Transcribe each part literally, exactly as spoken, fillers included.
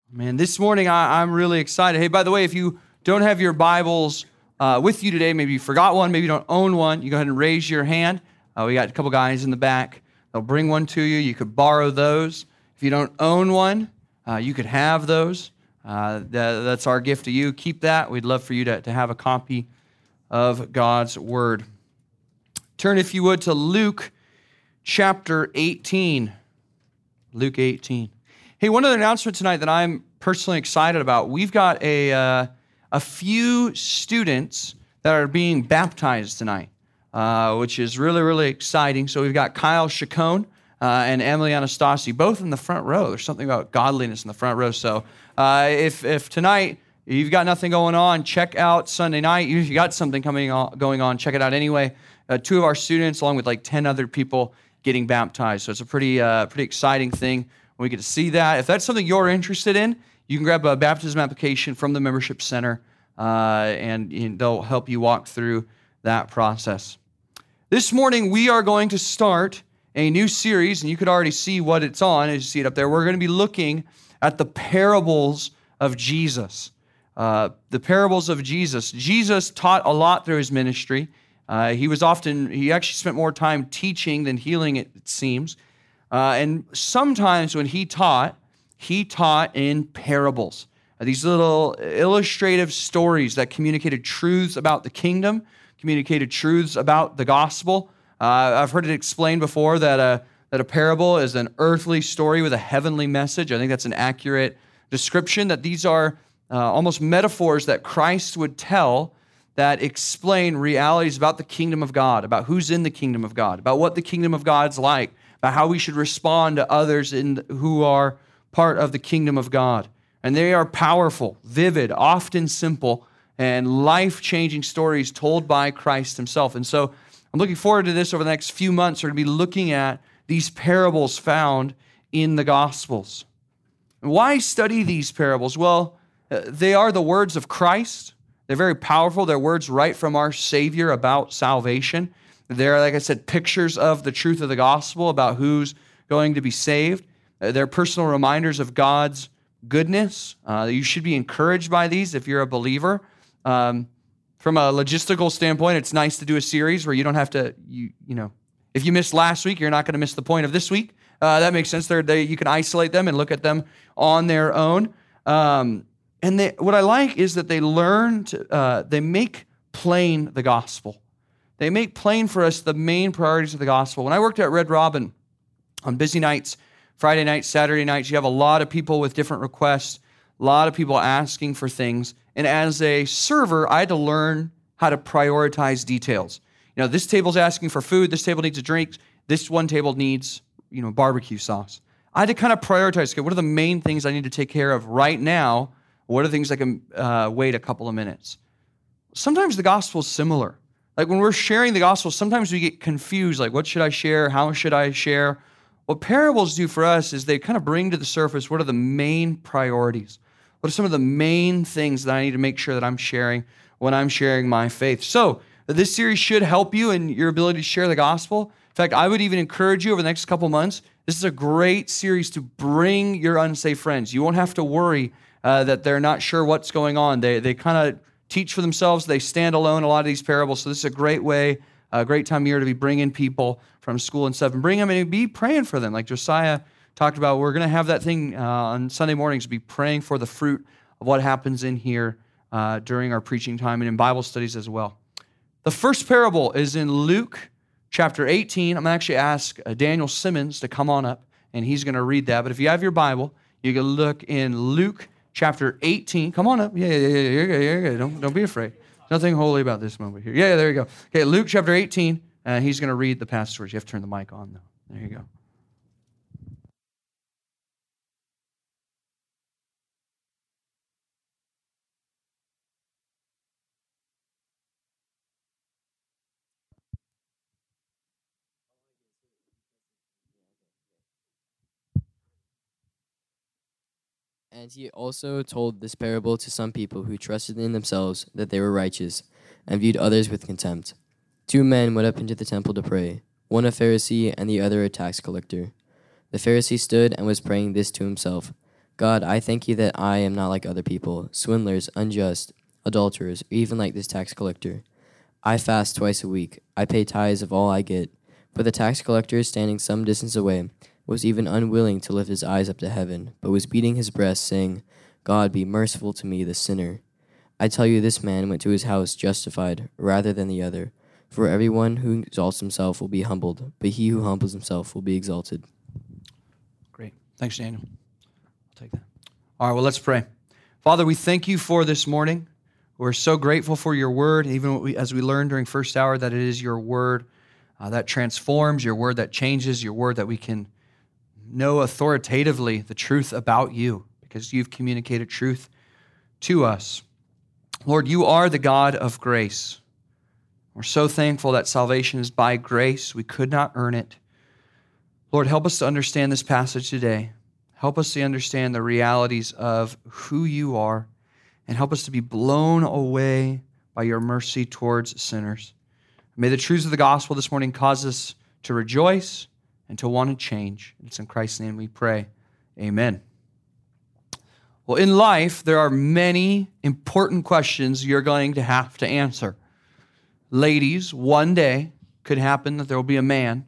Man, this morning I, I'm really excited. Hey, by the way, if you don't have your Bibles uh, with you today, maybe you forgot one, maybe you don't own one, you go ahead and raise your hand. Uh, we got a couple guys in the back. They'll bring one to you. You could borrow those. If you don't own one, uh, you could have those. Uh, that, that's our gift to you. Keep that. We'd love for you to, to have a copy of God's Word. Turn, if you would, to Luke chapter eighteen. Luke eighteen. Hey, one other announcement tonight that I'm personally excited about. We've got a uh, a few students that are being baptized tonight, uh, which is really, really exciting. So we've got Kyle Chacon uh, and Emily Anastasi, both in the front row. There's something about godliness in the front row. So uh, if if tonight you've got nothing going on, check out Sunday night. If you got something coming on, going on, check it out anyway. Uh, two of our students, along with like ten other people, getting baptized. So it's a pretty uh, pretty exciting thing. We get to see that. If that's something you're interested in, you can grab a baptism application from the membership center, uh, and, and they'll help you walk through that process. This morning, we are going to start a new series, and you could already see what it's on as you see it up there. We're going to be looking at the parables of Jesus. Uh, the parables of Jesus. Jesus taught a lot through his ministry. Uh, he was often, he actually spent more time teaching than healing, it, it seems. Uh, and sometimes when he taught, he taught in parables. Uh, these little illustrative stories that communicated truths about the kingdom, communicated truths about the gospel. Uh, I've heard it explained before that a, that a parable is an earthly story with a heavenly message. I think that's an accurate description, that these are uh, almost metaphors that Christ would tell that explain realities about the kingdom of God, about who's in the kingdom of God, about what the kingdom of God's like, about how we should respond to others in, who are part of the kingdom of God. And they are powerful, vivid, often simple, and life-changing stories told by Christ himself. And so I'm looking forward to this over the next few months. We're going to be looking at these parables found in the Gospels. And why study these parables? Well, they are the words of Christ. They're very powerful. They're words right from our Savior about salvation. They're, like I said, pictures of the truth of the gospel about who's going to be saved. They're personal reminders of God's goodness. Uh, you should be encouraged by these if you're a believer. Um, from a logistical standpoint, it's nice to do a series where you don't have to, you you know, if you missed last week, you're not going to miss the point of this week. Uh, that makes sense. They're, they, you can isolate them and look at them on their own. Um, and they, what I like is that they learn to, uh, they make plain the gospel. They make plain for us the main priorities of the gospel. When I worked at Red Robin on busy nights, Friday nights, Saturday nights, you have a lot of people with different requests, a lot of people asking for things. And as a server, I had to learn how to prioritize details. You know, this table's asking for food, this table needs a drink, this one table needs, you know, barbecue sauce. I had to kind of prioritize, okay, what are the main things I need to take care of right now? What are things I can uh, wait a couple of minutes? Sometimes the gospel is similar. Like when we're sharing the gospel, sometimes we get confused, like what should I share? How should I share? What parables do for us is they kind of bring to the surface what are the main priorities? What are some of the main things that I need to make sure that I'm sharing when I'm sharing my faith? So this series should help you in your ability to share the gospel. In fact, I would even encourage you over the next couple months, this is a great series to bring your unsaved friends. You won't have to worry uh, that they're not sure what's going on. They, they kind of teach for themselves. They stand alone, a lot of these parables. So this is a great way, a great time of year to be bringing people from school and stuff and bring them and be praying for them. Like Josiah talked about, we're going to have that thing uh, on Sunday mornings, be praying for the fruit of what happens in here uh, during our preaching time and in Bible studies as well. The first parable is in Luke chapter eighteen. I'm going to actually ask uh, Daniel Simmons to come on up, and he's going to read that. But if you have your Bible, you can look in Luke chapter eighteen. Come on up. Yeah, yeah, yeah, yeah, you're good, you're good. Don't, don't be afraid. Nothing holy about this moment here. Yeah, there you go. Okay, Luke chapter eighteen, and uh, he's going to read the passage. You have to turn the mic on, though. There you go. And he also told this parable to some people who trusted in themselves that they were righteous and viewed others with contempt. Two men went up into the temple to pray, one a Pharisee and the other a tax collector. The Pharisee stood and was praying this to himself, God, I thank you that I am not like other people, swindlers, unjust, adulterers, or even like this tax collector. I fast twice a week. I pay tithes of all I get. But the tax collector, standing some distance away, was even unwilling to lift his eyes up to heaven, but was beating his breast, saying, God, be merciful to me, the sinner. I tell you, this man went to his house justified rather than the other. For everyone who exalts himself will be humbled, but he who humbles himself will be exalted. Great. Thanks, Daniel. I'll take that. All right, well, let's pray. Father, we thank you for this morning. We're so grateful for your word, even as we learned during first hour that it is your word uh, that transforms, your word that changes, your word that we can know authoritatively the truth about you because you've communicated truth to us. Lord, you are the God of grace. We're so thankful that salvation is by grace. We could not earn it. Lord, help us to understand this passage today. Help us to understand the realities of who you are, and help us to be blown away by your mercy towards sinners. May the truths of the gospel this morning cause us to rejoice and to want to change. It's in Christ's name we pray. Amen. Well, in life, there are many important questions you're going to have to answer. Ladies, one day could happen that there will be a man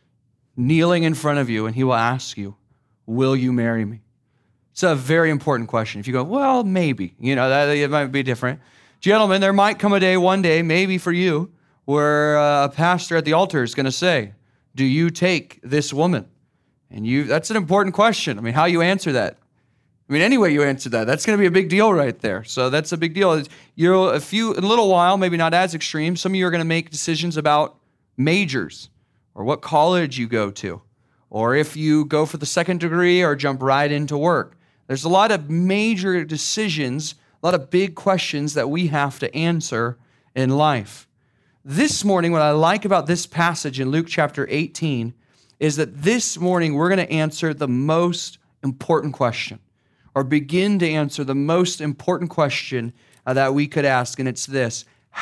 kneeling in front of you, and he will ask you, will you marry me? It's a very important question. If you go, well, maybe, you know, that it might be different. Gentlemen, there might come a day, one day, maybe for you, where uh, a pastor at the altar is going to say, do you take this woman? And you that's an important question. I mean, how you answer that. I mean, any way you answer that, that's going to be a big deal right there. So that's a big deal. You're a few, in a little while, maybe not as extreme, some of you are going to make decisions about majors or what college you go to, or if you go for the second degree or jump right into work. There's a lot of major decisions, a lot of big questions that we have to answer in life. This morning, what I like about this passage in Luke chapter eighteen is that this morning we're going to answer the most important question, or begin to answer the most important question uh, that we could ask, and it's this: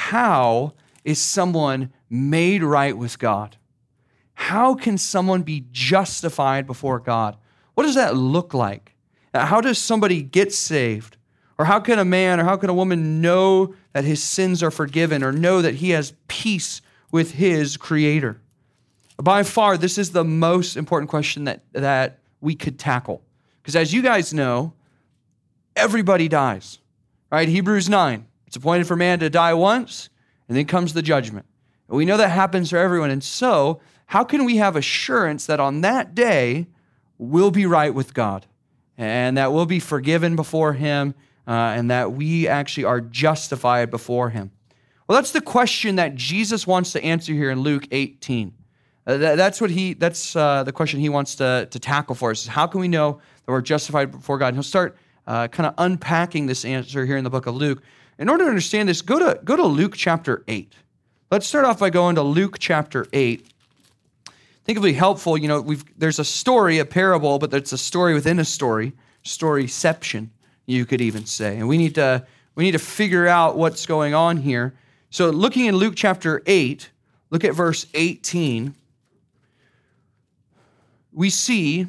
how is someone made right with God? How can someone be justified before God? What does that look like? How does somebody get saved? Or how can a man or how can a woman know that his sins are forgiven or know that he has peace with his Creator? By far, this is the most important question that, that we could tackle. Because as you guys know, everybody dies, right? Hebrews nine, it's appointed for man to die once, and then comes the judgment. And we know that happens for everyone. And so, how can we have assurance that on that day, we'll be right with God, and that we'll be forgiven before Him, uh, and that we actually are justified before Him? Well, that's the question that Jesus wants to answer here in Luke eighteen. Uh, that, that's what he. That's uh, the question he wants to, to tackle for us. How can we know that we're justified before God? And he'll start uh, kind of unpacking this answer here in the book of Luke. In order to understand this, go to go to Luke chapter eight. Let's start off by going to Luke chapter eight. I think it'll be helpful. You know, we've there's a story, a parable, but it's a story within a story, storyception, you could even say. And we need to we need to figure out what's going on here. So, looking in Luke chapter eight, look at verse eighteen. We see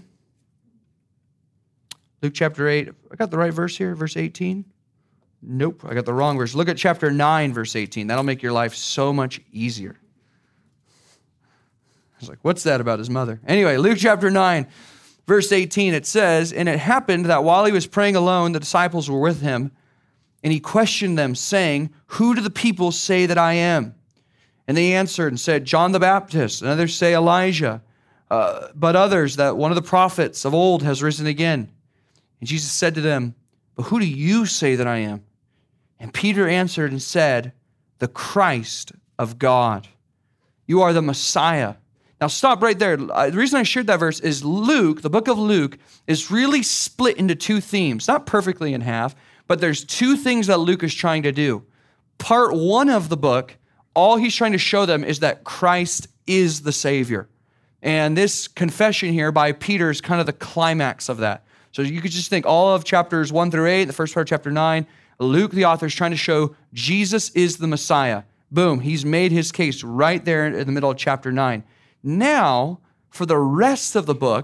Luke chapter eight. I got the right verse here, verse eighteen. Nope, I got the wrong verse. Look at chapter nine, verse eighteen. That'll make your life so much easier. I was like, what's that about his mother? Anyway, Luke chapter nine, verse eighteen, it says, and it happened that while he was praying alone, the disciples were with him, and he questioned them, saying, who do the people say that I am? And they answered and said, John the Baptist, and others say Elijah, uh, but others that one of the prophets of old has risen again. And Jesus said to them, but who do you say that I am? And Peter answered and said, the Christ of God. You are the Messiah. Now stop right there. The reason I shared that verse is Luke, the book of Luke, is really split into two themes. Not perfectly in half, but there's two things that Luke is trying to do. Part one of the book, all he's trying to show them is that Christ is the Savior. And this confession here by Peter is kind of the climax of that. So you could just think all of chapters one through eight, the first part of chapter nine, Luke, the author, is trying to show Jesus is the Messiah. Boom, he's made his case right there in the middle of chapter nine. Now, for the rest of the book,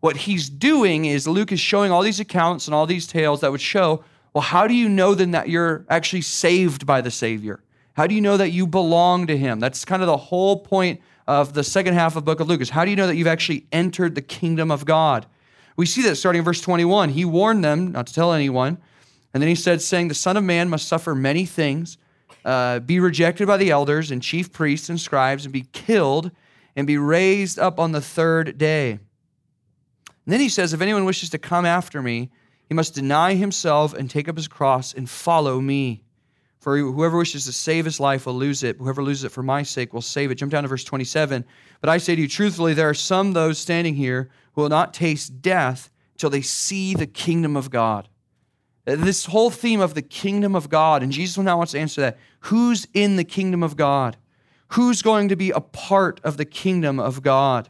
what he's doing is Luke is showing all these accounts and all these tales that would show, well, how do you know then that you're actually saved by the Savior? How do you know that you belong to him? That's kind of the whole point of the second half of the book of Luke is how do you know that you've actually entered the kingdom of God? We see that starting in verse twenty-one. He warned them not to tell anyone. And then he said, saying, the Son of Man must suffer many things, uh, be rejected by the elders and chief priests and scribes, and be killed, and be raised up on the third day. And then he says, if anyone wishes to come after me, he must deny himself and take up his cross and follow me. For whoever wishes to save his life will lose it. Whoever loses it for my sake will save it. Jump down to verse twenty-seven. But I say to you truthfully, there are some those standing here who will not taste death till they see the kingdom of God. This whole theme of the kingdom of God, and Jesus now wants to answer that. Who's in the kingdom of God? Who's going to be a part of the kingdom of God?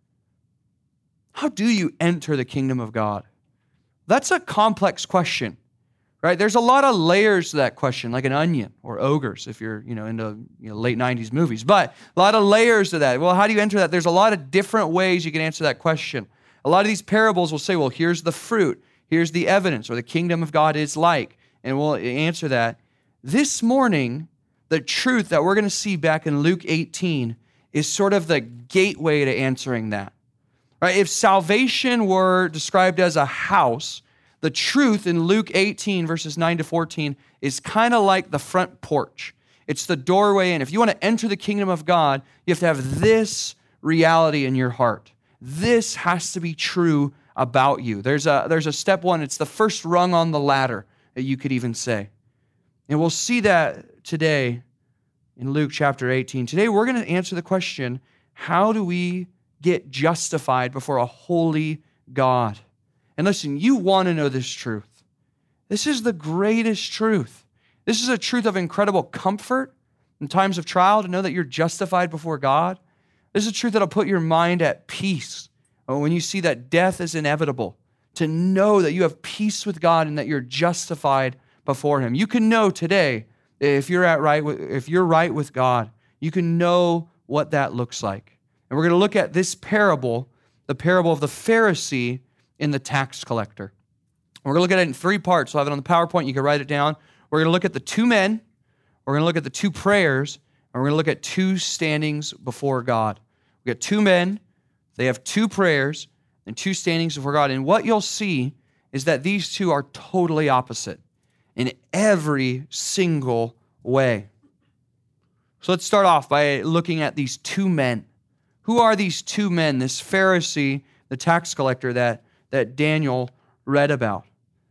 How do you enter the kingdom of God? That's a complex question, right? There's a lot of layers to that question, like an onion or ogres, if you're you know into you know, late nineties movies. But a lot of layers to that. Well, how do you enter that? There's a lot of different ways you can answer that question. A lot of these parables will say, well, here's the fruit. Here's the evidence, or the kingdom of God is like. And we'll answer that. This morning, the truth that we're going to see back in Luke eighteen is sort of the gateway to answering that. Right? If salvation were described as a house, the truth in Luke eighteen, verses nine to fourteen, is kind of like the front porch. It's the doorway, and if you want to enter the kingdom of God, you have to have this reality in your heart. This has to be true about you. There's a, there's a step one. It's the first rung on the ladder, that you could even say. And we'll see that today in Luke chapter eighteen. Today, we're going to answer the question, how do we get justified before a holy God? And listen, you want to know this truth. This is the greatest truth. This is a truth of incredible comfort in times of trial, to know that you're justified before God. This is a truth that'll put your mind at peace when you see that death is inevitable, to know that you have peace with God and that you're justified before him. You can know today, if you're at right, if you're right with God, you can know what that looks like. And we're going to look at this parable, the parable of the Pharisee and the tax collector. We're going to look at it in three parts. We'll have it on the PowerPoint. You can write it down. We're going to look at the two men. We're going to look at the two prayers. And we're going to look at two standings before God. We got two men. They have two prayers and two standings before God. And what you'll see is that these two are totally opposite in every single way. So let's start off by looking at these two men. Who are these two men, this Pharisee, the tax collector that, that Daniel read about?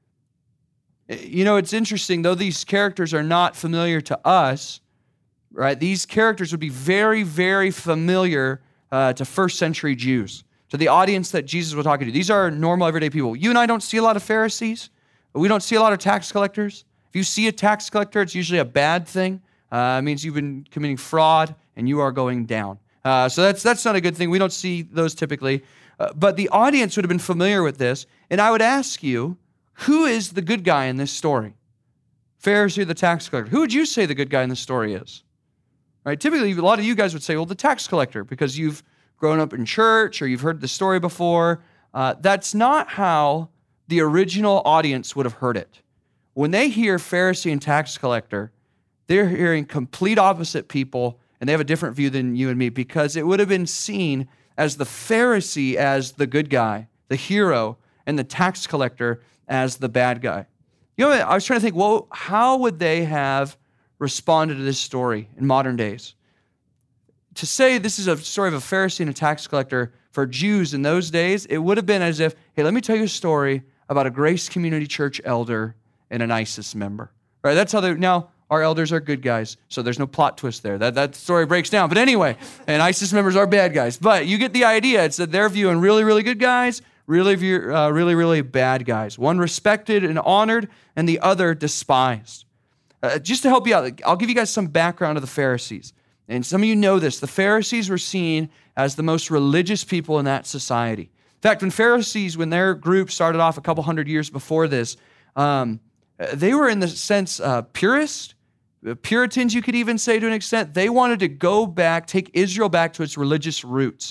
You know, it's interesting, though these characters are not familiar to us, right? These characters would be very, very familiar uh, to first century Jews, to the audience that Jesus was talking to. These are normal, everyday people. You and I don't see a lot of Pharisees. We don't see a lot of tax collectors. If you see a tax collector, it's usually a bad thing. Uh, it means you've been committing fraud and you are going down. Uh, so that's that's not a good thing. We don't see those typically. Uh, but the audience would have been familiar with this. And I would ask you, who is the good guy in this story? Pharisee or the tax collector? Who would you say the good guy in this story is? Right? Typically, a lot of you guys would say, well, the tax collector, because you've grown up in church or you've heard the story before. Uh, that's not how the original audience would have heard it. When they hear Pharisee and tax collector, they're hearing complete opposite people, and they have a different view than you and me, because it would have been seen as the Pharisee as the good guy, the hero, and the tax collector as the bad guy. You know, I was trying to think, well, how would they have responded to this story in modern days? To say this is a story of a Pharisee and a tax collector for Jews in those days, it would have been as if, hey, let me tell you a story about a Grace Community Church elder and an ISIS member. Right? That's how they, now, our elders are good guys, so there's no plot twist there. That, that story breaks down. But anyway, and ISIS members are bad guys. But you get the idea. It's that they're viewing really, really good guys, really, view, uh, really, really bad guys. One respected and honored, and the other despised. Uh, just to help you out, I'll give you guys some background of the Pharisees. And some of you know this. The Pharisees were seen as the most religious people in that society. In fact, when Pharisees, when their group started off a couple hundred years before this, um, they were in the sense uh, purist, Puritans, you could even say to an extent. They wanted to go back, take Israel back to its religious roots.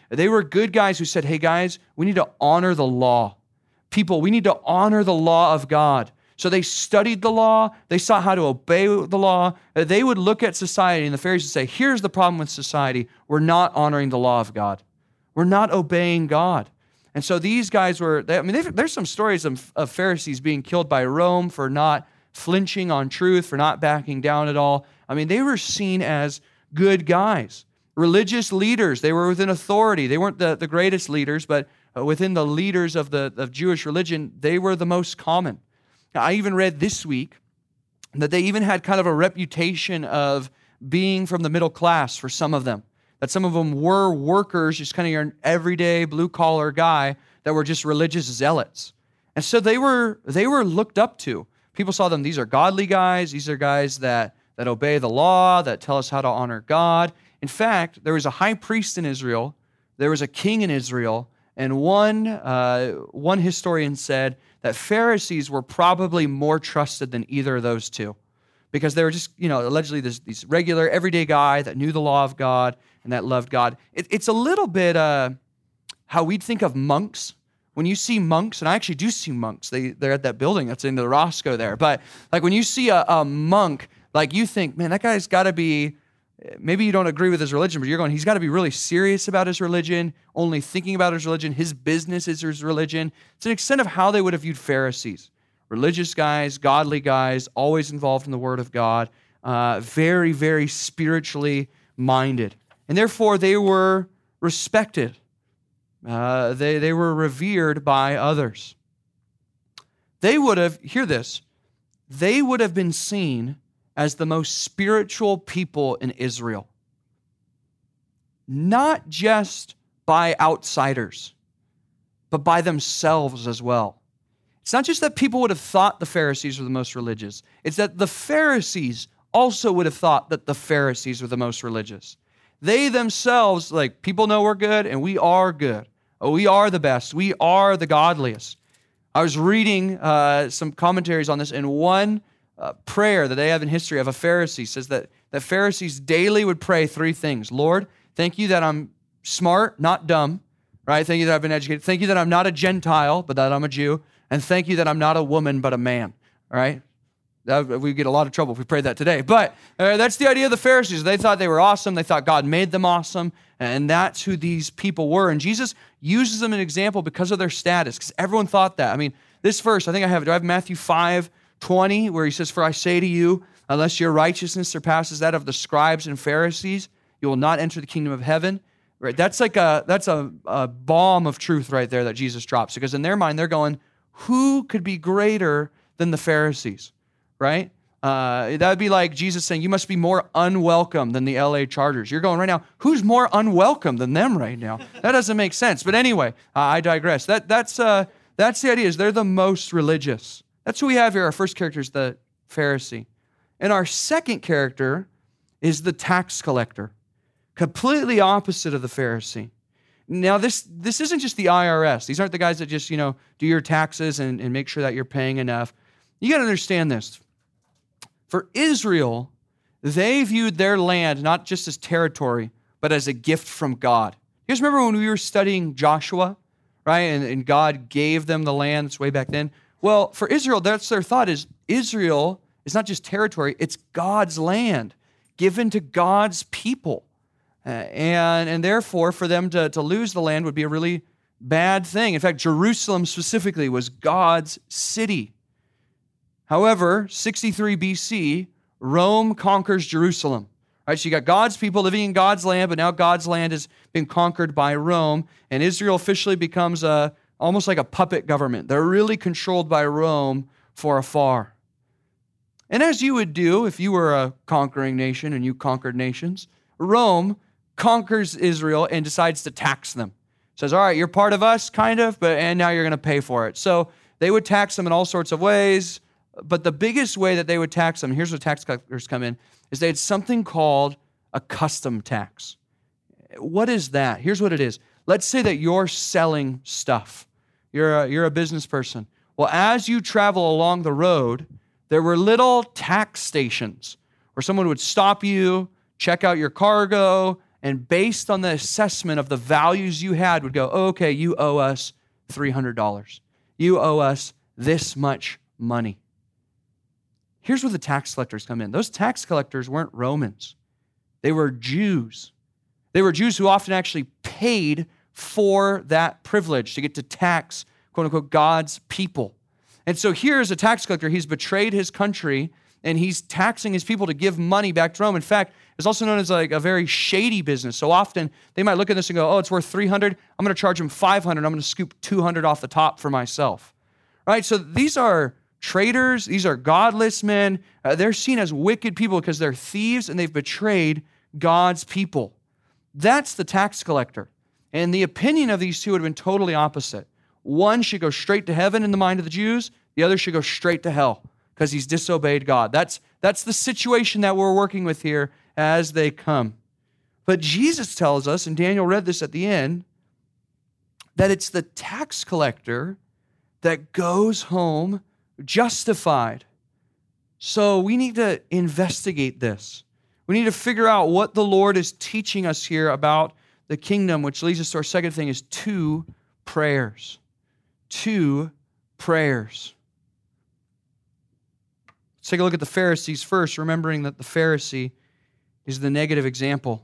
They were good guys who said, hey guys, we need to honor the law. People, we need to honor the law of God. So they studied the law. They saw how to obey the law. They would look at society, and the Pharisees would say, here's the problem with society. We're not honoring the law of God. We're not obeying God. And so these guys were, they, I mean, there's some stories of, of Pharisees being killed by Rome for not flinching on truth, for not backing down at all. I mean, they were seen as good guys. Religious leaders, they were within authority. They weren't the, the greatest leaders, but within the leaders of the of Jewish religion, they were the most common. Now, I even read this week that they even had kind of a reputation of being from the middle class for some of them. That some of them were workers, just kind of your everyday blue-collar guy that were just religious zealots. And so they were they were looked up to. People saw them, these are godly guys, these are guys that, that obey the law, that tell us how to honor God. In fact, there was a high priest in Israel, there was a king in Israel, and one, uh, one historian said that Pharisees were probably more trusted than either of those two, because they were just, you know, allegedly this, this regular, everyday guy that knew the law of God and that loved God. It, it's a little bit uh, how we'd think of monks. When you see monks, and I actually do see monks, they, they're at that building that's in the Roscoe there, but like when you see a, a monk, like you think, man, that guy's got to be, maybe you don't agree with his religion, but you're going, he's got to be really serious about his religion, only thinking about his religion, his business is his religion. It's an extent of how they would have viewed Pharisees. Religious guys, godly guys, always involved in the Word of God, uh, very, very spiritually minded. And therefore, they were respected. Uh, they, they were revered by others. They would have, hear this, they would have been seen as the most spiritual people in Israel. Not just by outsiders, but by themselves as well. It's not just that people would have thought the Pharisees were the most religious. It's that the Pharisees also would have thought that the Pharisees were the most religious. They themselves, like, people know we're good, and we are good. Oh, we are the best. We are the godliest. I was reading uh, some commentaries on this, and one uh, prayer that they have in history of a Pharisee says that the Pharisees daily would pray three things. Lord, thank you that I'm smart, not dumb, right? Thank you that I've been educated. Thank you that I'm not a Gentile, but that I'm a Jew. And thank you that I'm not a woman, but a man, all right? We get a lot of trouble if we pray that today. But uh, that's the idea of the Pharisees. They thought they were awesome. They thought God made them awesome. And that's who these people were. And Jesus uses them as an example because of their status, because everyone thought that. I mean, this verse, I think I have it. Do I have Matthew five twenty, where he says, for I say to you, unless your righteousness surpasses that of the scribes and Pharisees, you will not enter the kingdom of heaven. Right? That's like a, that's a, a bomb of truth right there that Jesus drops. Because in their mind, they're going, who could be greater than the Pharisees? Right? Uh, that would be like Jesus saying, you must be more unwelcome than the L A Chargers. You're going right now, who's more unwelcome than them right now? That doesn't make sense. But anyway, uh, I digress. That, that's, uh, that's the idea, is they're the most religious. That's who we have here. Our first character is the Pharisee. And our second character is the tax collector, completely opposite of the Pharisee. Now, this, this isn't just the I R S. These aren't the guys that just, you know, do your taxes and, and make sure that you're paying enough. You got to understand this. For Israel, they viewed their land not just as territory, but as a gift from God. You guys remember when we were studying Joshua, right? And, and God gave them the land. That's way back then. Well, for Israel, that's their thought, is Israel is not just territory, it's God's land given to God's people. Uh, and, and therefore, for them to, to lose the land would be a really bad thing. In fact, Jerusalem specifically was God's city. However, sixty-three B C, Rome conquers Jerusalem. Right, so you got God's people living in God's land, but now God's land has been conquered by Rome, and Israel officially becomes a, almost like a puppet government. They're really controlled by Rome for afar. And as you would do if you were a conquering nation and you conquered nations, Rome conquers Israel and decides to tax them. Says, all right, you're part of us, kind of, but and now you're going to pay for it. So they would tax them in all sorts of ways. But the biggest way that they would tax them, here's where tax collectors come in, is they had something called a custom tax. What is that? Here's what it is. Let's say that you're selling stuff. You're a, you're a business person. Well, as you travel along the road, there were little tax stations where someone would stop you, check out your cargo, and based on the assessment of the values you had would go, oh, okay, you owe us three hundred dollars. You owe us this much money. Here's where the tax collectors come in. Those tax collectors weren't Romans. They were Jews. They were Jews who often actually paid for that privilege to get to tax, quote unquote, God's people. And so here's a tax collector. He's betrayed his country and he's taxing his people to give money back to Rome. In fact, it's also known as like a very shady business. So often they might look at this and go, oh, it's worth three hundred. I'm going to charge him five hundred. I'm going to scoop two hundred off the top for myself. Right? So these are traitors. These are godless men. Uh, they're seen as wicked people because they're thieves and they've betrayed God's people. That's the tax collector. And the opinion of these two would have been totally opposite. One should go straight to heaven in the mind of the Jews. The other should go straight to hell because he's disobeyed God. That's, that's the situation that we're working with here as they come. But Jesus tells us, and Daniel read this at the end, that it's the tax collector that goes home justified. So we need to investigate this. We need to figure out what the Lord is teaching us here about the kingdom, which leads us to our second thing, is two prayers. Two prayers. Let's take a look at the Pharisees first, remembering that the Pharisee is the negative example.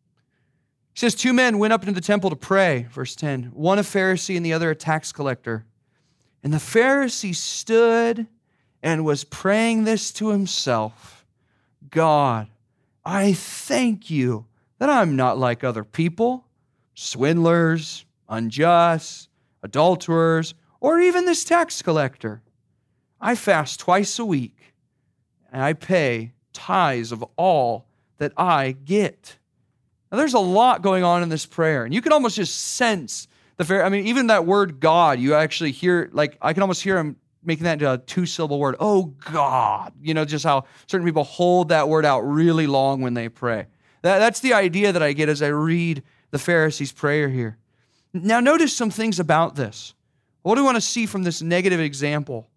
He says, two men went up into the temple to pray, verse ten, one a Pharisee and the other a tax collector. And the Pharisee stood and was praying this to himself, God, I thank you that I'm not like other people, swindlers, unjust, adulterers, or even this tax collector. I fast twice a week, and I pay tithes of all that I get. Now, there's a lot going on in this prayer, and you can almost just sense the fair. I mean, even that word God, you actually hear, like, I can almost hear him making that into a two-syllable word. Oh, God. You know, just how certain people hold that word out really long when they pray. That, that's the idea that I get as I read the Pharisees' prayer here. Now, notice some things about this. What do we want to see from this negative example?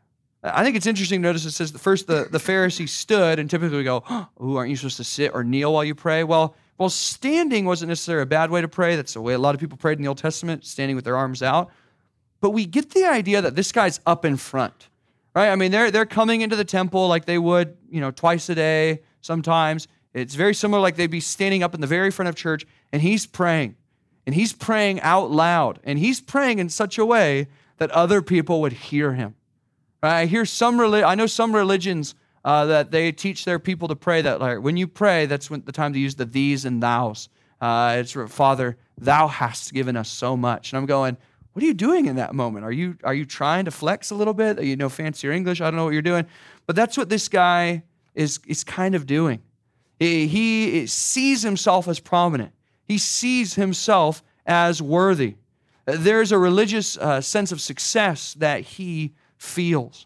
I think it's interesting to notice it says, first the, the Pharisee stood, and typically we go, oh, aren't you supposed to sit or kneel while you pray? Well, well, standing wasn't necessarily a bad way to pray. That's the way a lot of people prayed in the Old Testament, standing with their arms out. But we get the idea that this guy's up in front, right? I mean, they're, they're coming into the temple like they would, you know, twice a day sometimes. It's very similar, like they'd be standing up in the very front of church, and he's praying. And he's praying out loud. And he's praying in such a way that other people would hear him. Right? I hear some, I know some religions uh, that they teach their people to pray that, like, when you pray, that's when the time to use the these and thous. Uh, it's, Father, thou hast given us so much. And I'm going, what are you doing in that moment? Are you are you trying to flex a little bit? You know, fancier English? I don't know what you're doing. But that's what this guy is, is kind of doing. He, he sees himself as prominent. He sees himself as worthy. There's a religious uh, sense of success that he feels.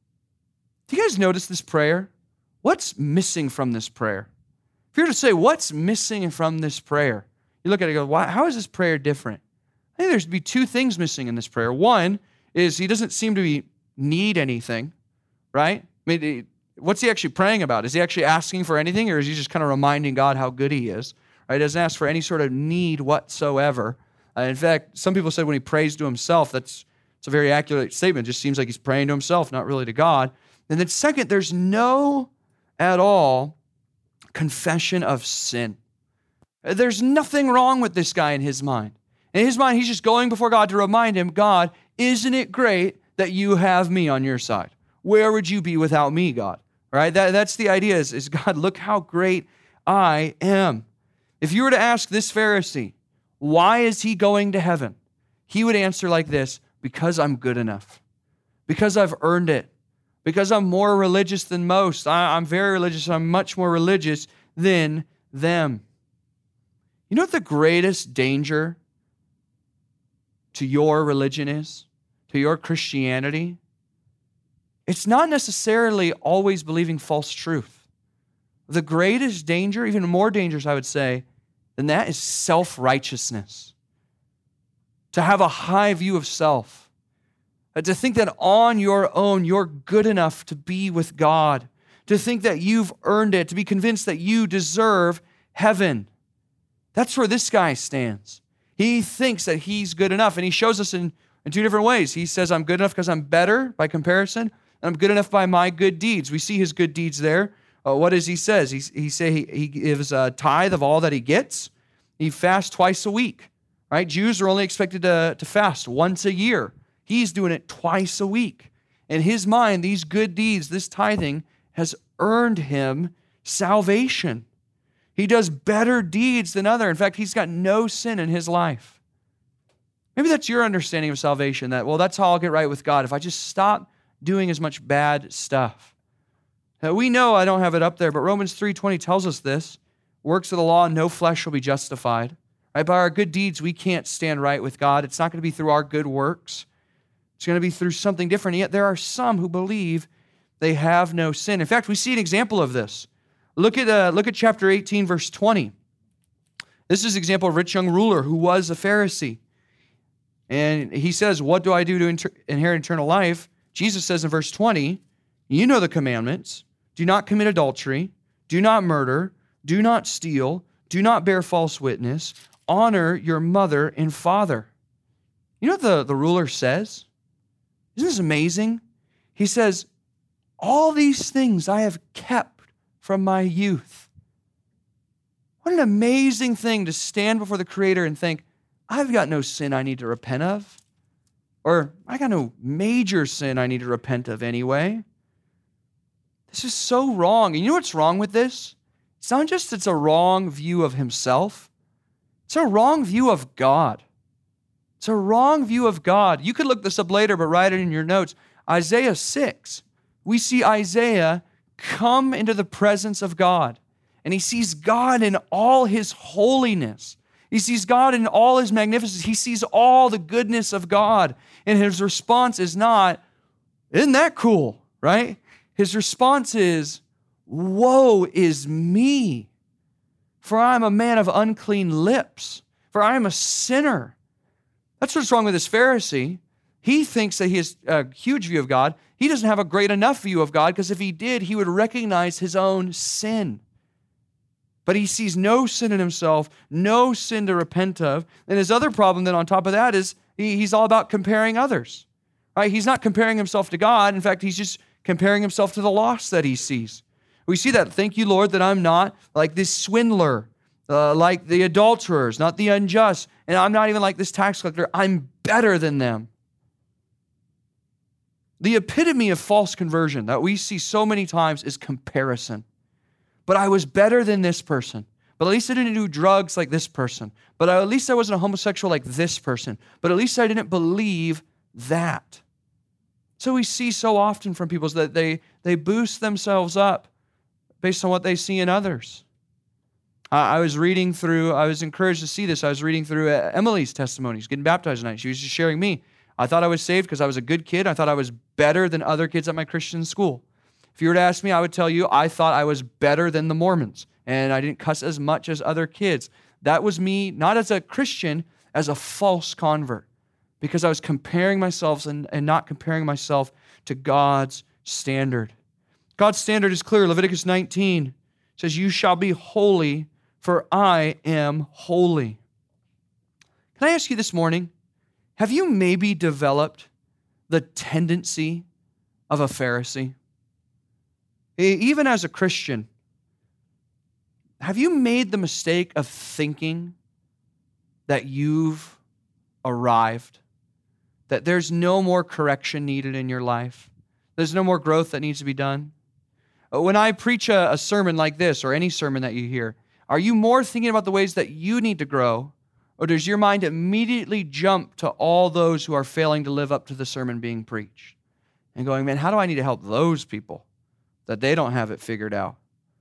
Do you guys notice this prayer? What's missing from this prayer? If you were to say, what's missing from this prayer? You look at it and go, why, how is this prayer different? I think there's be two things missing in this prayer. One is he doesn't seem to be need anything, right? I mean, what's he actually praying about? Is he actually asking for anything, or is he just kind of reminding God how good he is? Right? He doesn't ask for any sort of need whatsoever. Uh, in fact, some people said when he prays to himself, that's it's a very accurate statement. It just seems like he's praying to himself, not really to God. And then second, there's no at all confession of sin. There's nothing wrong with this guy in his mind. In his mind, he's just going before God to remind him, God, isn't it great that you have me on your side? Where would you be without me, God? Right? That, that's the idea is, is, God, look how great I am. If you were to ask this Pharisee, why is he going to heaven? He would answer like this, because I'm good enough. Because I've earned it. Because I'm more religious than most. I, I'm very religious. I'm much more religious than them. You know what the greatest danger to your religion is? To your Christianity? It's not necessarily always believing false truth. The greatest danger, even more dangerous, I would say, than that is self-righteousness. To have a high view of self. To think that on your own, you're good enough to be with God. To think that you've earned it. To be convinced that you deserve heaven. That's where this guy stands. He thinks that he's good enough, and he shows us in, in two different ways. He says, I'm good enough because I'm better by comparison, and I'm good enough by my good deeds. We see his good deeds there. Uh, what does he says? He, he say he, he gives a tithe of all that he gets. He fasts twice a week, right? Jews are only expected to, to fast once a year. He's doing it twice a week. In his mind, these good deeds, this tithing, has earned him salvation. He does better deeds than other. In fact, he's got no sin in his life. Maybe that's your understanding of salvation, that, well, that's how I'll get right with God, if I just stop doing as much bad stuff. Now, we know, I don't have it up there, but Romans three twenty tells us this. Works of the law, no flesh will be justified. Right? By our good deeds, we can't stand right with God. It's not going to be through our good works. It's going to be through something different. And yet there are some who believe they have no sin. In fact, we see an example of this. Look at, uh, look at chapter eighteen, verse twenty. This is an example of a rich young ruler who was a Pharisee. And he says, what do I do to inter- inherit eternal life? Jesus says in verse twenty, you know the commandments. Do not commit adultery. Do not murder. Do not steal. Do not bear false witness. Honor your mother and father. You know what the, the ruler says? Isn't this amazing? He says, all these things I have kept from my youth. What an amazing thing to stand before the Creator and think, I've got no sin I need to repent of. Or I got no major sin I need to repent of anyway. This is so wrong. And you know what's wrong with this? It's not just it's a wrong view of himself. It's a wrong view of God. It's a wrong view of God. You could look this up later, but write it in your notes. Isaiah six. We see Isaiah come into the presence of God, and he sees God in all his holiness. He sees God in all his magnificence. He sees all the goodness of God, and his response is not, isn't that cool, right? His response is, woe is me, for I am a man of unclean lips, for I am a sinner. That's what's wrong with this Pharisee. He thinks that he has a huge view of God. He doesn't have a great enough view of God, because if he did, he would recognize his own sin. But he sees no sin in himself, no sin to repent of. And his other problem then on top of that is he, he's all about comparing others. Right? He's not comparing himself to God. In fact, he's just comparing himself to the loss that he sees. We see that. Thank you, Lord, that I'm not like this swindler, uh, like the adulterers, not the unjust. And I'm not even like this tax collector. I'm better than them. The epitome of false conversion that we see so many times is comparison. But I was better than this person. But at least I didn't do drugs like this person. But at least I wasn't a homosexual like this person. But at least I didn't believe that. So we see so often from people that they, they boost themselves up based on what they see in others. I, I was reading through, I was encouraged to see this. I was reading through uh, Emily's testimony. She's getting baptized tonight. She was just sharing me. I thought I was saved because I was a good kid. I thought I was better than other kids at my Christian school. If you were to ask me, I would tell you I thought I was better than the Mormons, and I didn't cuss as much as other kids. That was me, not as a Christian, as a false convert, because I was comparing myself and, and not comparing myself to God's standard. God's standard is clear. Leviticus nineteen says, you shall be holy, for I am holy. Can I ask you this morning, have you maybe developed the tendency of a Pharisee? Even as a Christian, have you made the mistake of thinking that you've arrived, that there's no more correction needed in your life, there's no more growth that needs to be done? When I preach a, a sermon like this, or any sermon that you hear, are you more thinking about the ways that you need to grow, or does your mind immediately jump to all those who are failing to live up to the sermon being preached and going, man, how do I need to help those people that they don't have it figured out?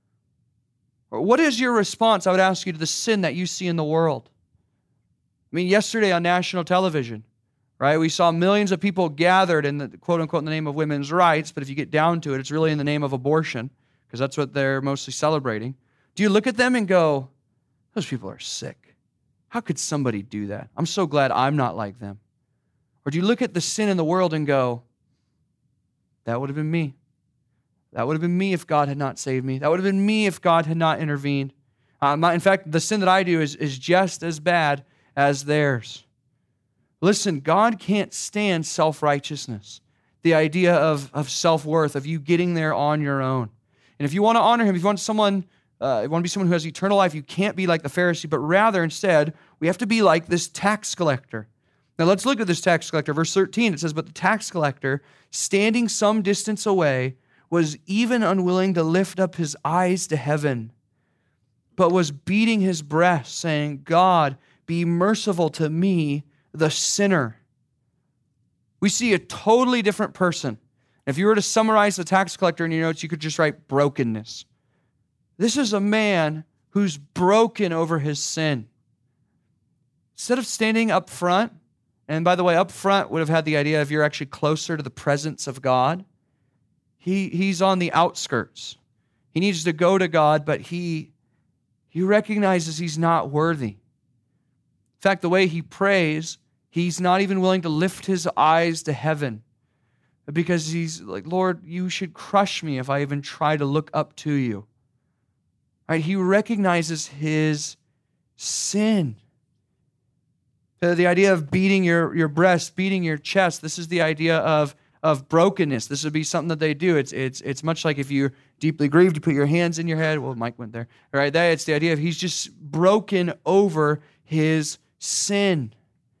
Or what is your response, I would ask you, to the sin that you see in the world? I mean, yesterday on national television, right, we saw millions of people gathered in the quote-unquote in the name of women's rights, but if you get down to it, it's really in the name of abortion, because that's what they're mostly celebrating. Do you look at them and go, those people are sick? How could somebody do that? I'm so glad I'm not like them. Or do you look at the sin in the world and go, that would have been me. That would have been me if God had not saved me. That would have been me if God had not intervened. Uh, my, in fact, the sin that I do is, is just as bad as theirs. Listen, God can't stand self-righteousness, the idea of, of self-worth, of you getting there on your own. And if you want to honor him, if you want someone, uh, you want to be someone who has eternal life, you can't be like the Pharisee, but rather instead, we have to be like this tax collector. Now let's look at this tax collector. Verse thirteen, it says, "But the tax collector, standing some distance away, was even unwilling to lift up his eyes to heaven, but was beating his breast, saying, 'God, be merciful to me, the sinner.'" We see a totally different person. If you were to summarize the tax collector in your notes, you could just write brokenness. This is a man who's broken over his sin. Instead of standing up front, and by the way, up front would have had the idea if you're actually closer to the presence of God, he, he's on the outskirts. He needs to go to God, but he, he recognizes he's not worthy. In fact, the way he prays, he's not even willing to lift his eyes to heaven because he's like, "Lord, you should crush me if I even try to look up to you." Right? He recognizes his sin. The, the idea of beating your, your breast, beating your chest, this is the idea of, of brokenness. This would be something that they do. It's, it's, it's much like if you're deeply grieved, you put your hands in your head. Well, Mike went there. All right, that, it's the idea of he's just broken over his sin.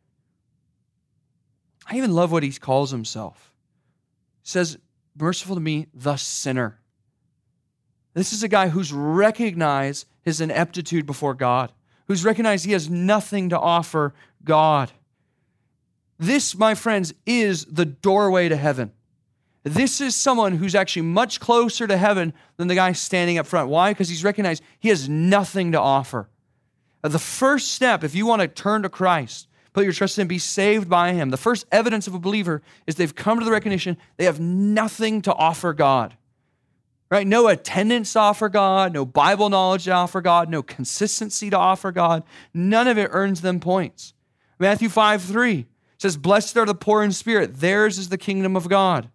I even love what he calls himself. He says, "Merciful to me, the sinner." This is a guy who's recognized his ineptitude before God, who's recognized he has nothing to offer God. This, my friends, is the doorway to heaven. This is someone who's actually much closer to heaven than the guy standing up front. Why? Because he's recognized he has nothing to offer. The first step, if you want to turn to Christ, put your trust in him, be saved by him, the first evidence of a believer is they've come to the recognition they have nothing to offer God. Right? No attendance to offer God, no Bible knowledge to offer God, no consistency to offer God. None of it earns them points. Matthew five three says, "Blessed are the poor in spirit, theirs is the kingdom of God."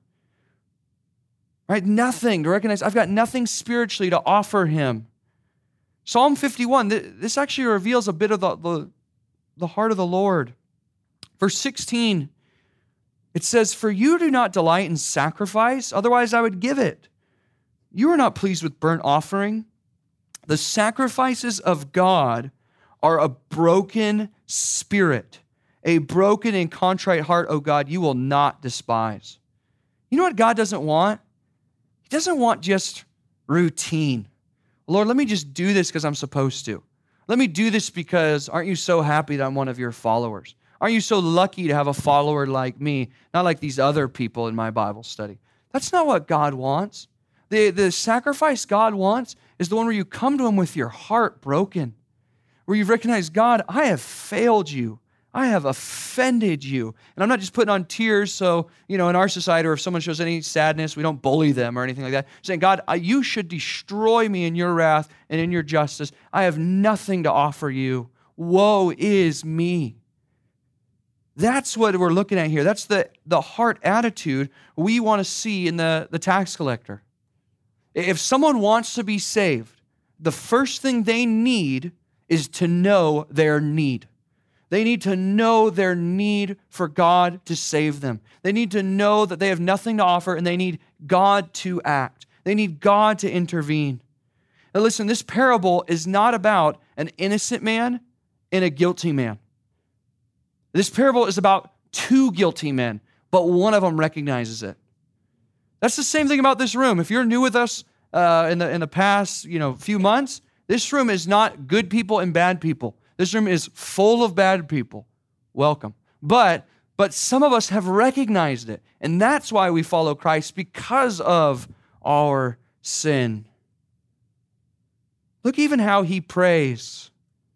Right? Nothing to recognize, I've got nothing spiritually to offer him. Psalm fifty-one, this actually reveals a bit of the, the, the heart of the Lord. Verse sixteen, it says, "For you do not delight in sacrifice, otherwise I would give it. You are not pleased with burnt offering. The sacrifices of God are a broken spirit, a broken and contrite heart, O God, you will not despise." You know what God doesn't want? He doesn't want just routine. "Lord, let me just do this because I'm supposed to. Let me do this because aren't you so happy that I'm one of your followers? Aren't you so lucky to have a follower like me, not like these other people in my Bible study?" That's not what God wants. The, the sacrifice God wants is the one where you come to him with your heart broken, where you've recognized, "God, I have failed you. I have offended you." And I'm not just putting on tears so, you know, in our society, or if someone shows any sadness, we don't bully them or anything like that. Saying, "God, you should destroy me in your wrath and in your justice. I have nothing to offer you. Woe is me." That's what we're looking at here. That's the, the heart attitude we want to see in the, the tax collector. If someone wants to be saved, the first thing they need is to know their need. They need to know their need for God to save them. They need to know that they have nothing to offer and they need God to act. They need God to intervene. Now listen, this parable is not about an innocent man and a guilty man. This parable is about two guilty men, but one of them recognizes it. That's the same thing about this room. If you're new with us uh, in the in the past, you know, few months, this room is not good people and bad people. This room is full of bad people. Welcome. But but some of us have recognized it, and that's why we follow Christ, because of our sin. Look even how he prays.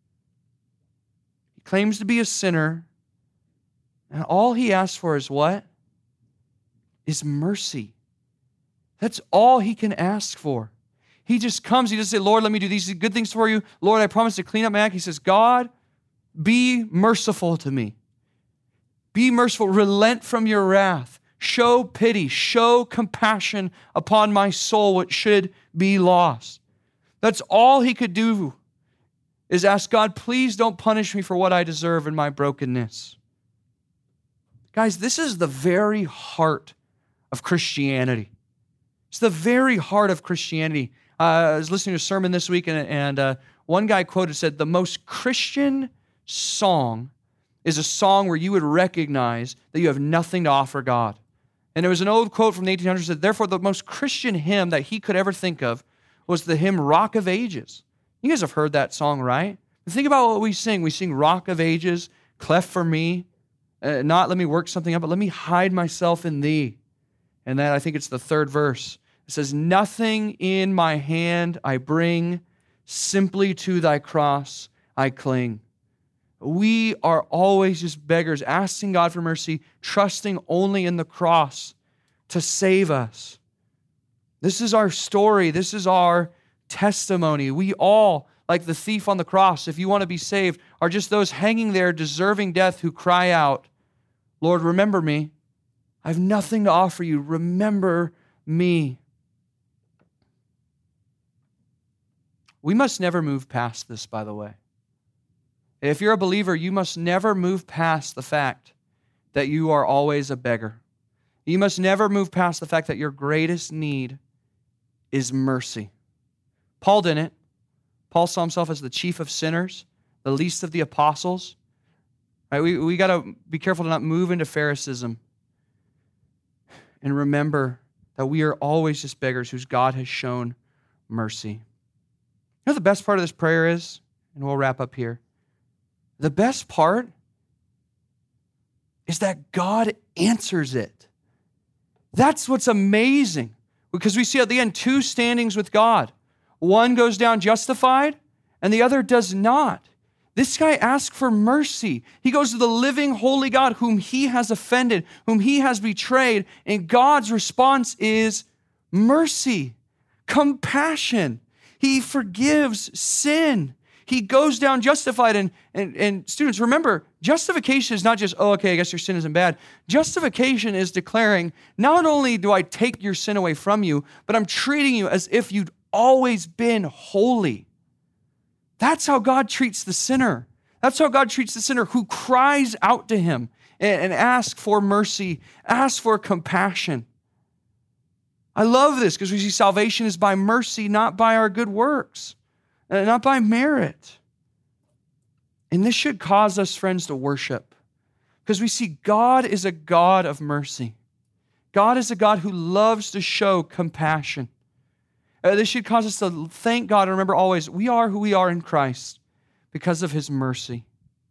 He claims to be a sinner, and all he asks for is what? Is mercy. That's all he can ask for. He just comes, he doesn't say, "Lord, let me do these good things for you. Lord, I promise to clean up my act." He says, "God, be merciful to me. Be merciful, relent from your wrath. Show pity, show compassion upon my soul, which should be lost." That's all he could do. is ask God, please don't punish me for what I deserve in my brokenness. Guys, this is the very heart of Christianity. It's the very heart of Christianity. Uh, I was listening to a sermon this week, and, and uh, one guy quoted, said, the most Christian song is a song where you would recognize that you have nothing to offer God. And there was an old quote from the eighteen hundreds that, therefore, the most Christian hymn that he could ever think of was the hymn Rock of Ages. You guys have heard that song, right? Think about what we sing. We sing Rock of Ages, cleft for me, uh, not let me work something up, but let me hide myself in thee. And then I think it's the third verse. It says, nothing in my hand I bring, simply to thy cross I cling. We are always just beggars, asking God for mercy, trusting only in the cross to save us. This is our story. This is our testimony. We all, like the thief on the cross, if you want to be saved, are just those hanging there deserving death who cry out, Lord, remember me. I have nothing to offer you. Remember me. We must never move past this, by the way. If you're a believer, you must never move past the fact that you are always a beggar. You must never move past the fact that your greatest need is mercy. Paul didn't. Paul saw himself as the chief of sinners, the least of the apostles. Right? We, we got to be careful to not move into Pharisaism. And remember that we are always just beggars whose God has shown mercy. You know what the best part of this prayer is? And we'll wrap up here. The best part is that God answers it. That's what's amazing. Because we see at the end two standings with God. One goes down justified, and the other does not. This guy asks for mercy. He goes to the living, holy God whom he has offended, whom he has betrayed, and God's response is mercy, compassion. He forgives sin. He goes down justified. And, and, and students, remember, justification is not just, oh, okay, I guess your sin isn't bad. Justification is declaring, not only do I take your sin away from you, but I'm treating you as if you'd always been holy. That's how God treats the sinner. That's how God treats the sinner who cries out to him and, and asks for mercy, asks for compassion. I love this because we see salvation is by mercy, not by our good works, not by merit. And this should cause us, friends, to worship because we see God is a God of mercy. God is a God who loves to show compassion. Uh, this should cause us to thank God and remember always, we are who we are in Christ because of his mercy.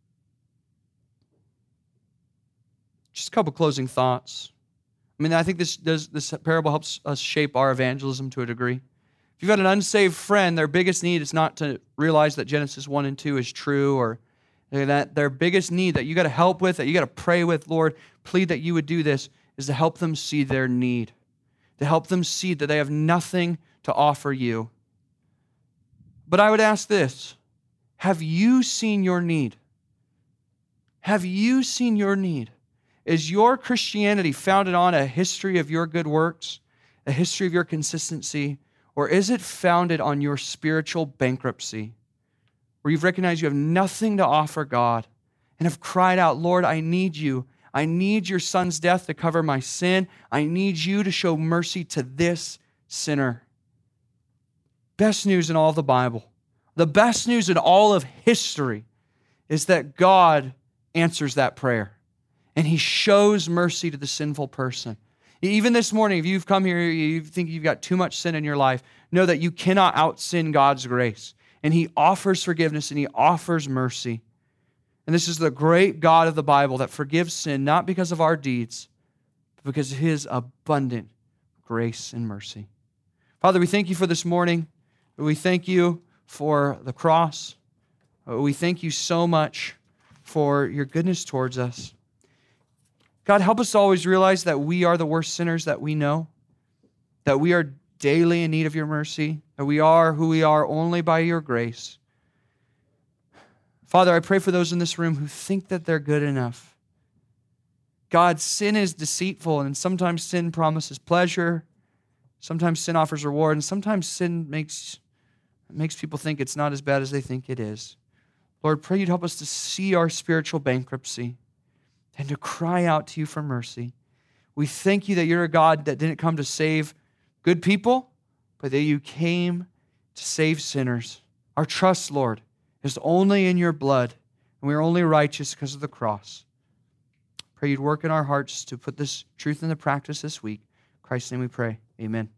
Just a couple closing thoughts. I mean, I think this does this parable helps us shape our evangelism to a degree. If you've got an unsaved friend, their biggest need is not to realize that Genesis one and two is true, or that their biggest need that you got to help with, that you got to pray with, Lord, plead that you would do this, is to help them see their need, to help them see that they have nothing to offer you. But I would ask this, have you seen your need? Have you seen your need? Is your Christianity founded on a history of your good works, a history of your consistency, or is it founded on your spiritual bankruptcy, where you've recognized you have nothing to offer God and have cried out, Lord, I need you. I need your son's death to cover my sin. I need you to show mercy to this sinner. Best news in all of the Bible, the best news in all of history is that God answers that prayer and he shows mercy to the sinful person. Even this morning, if you've come here, you think you've got too much sin in your life, know that you cannot out-sin God's grace. And he offers forgiveness and he offers mercy. And this is the great God of the Bible that forgives sin, not because of our deeds, but because of his abundant grace and mercy. Father, we thank you for this morning. We thank you for the cross. We thank you so much for your goodness towards us. God, help us to always realize that we are the worst sinners that we know, that we are daily in need of your mercy, that we are who we are only by your grace. Father, I pray for those in this room who think that they're good enough. God, sin is deceitful, and sometimes sin promises pleasure, sometimes sin offers reward, and sometimes sin makes, makes people think it's not as bad as they think it is. Lord, pray you'd help us to see our spiritual bankruptcy and to cry out to you for mercy. We thank you that you're a God that didn't come to save good people, but that you came to save sinners. Our trust, Lord, is only in your blood, and we are only righteous because of the cross. Pray you'd work in our hearts to put this truth into practice this week. In Christ's name we pray. Amen.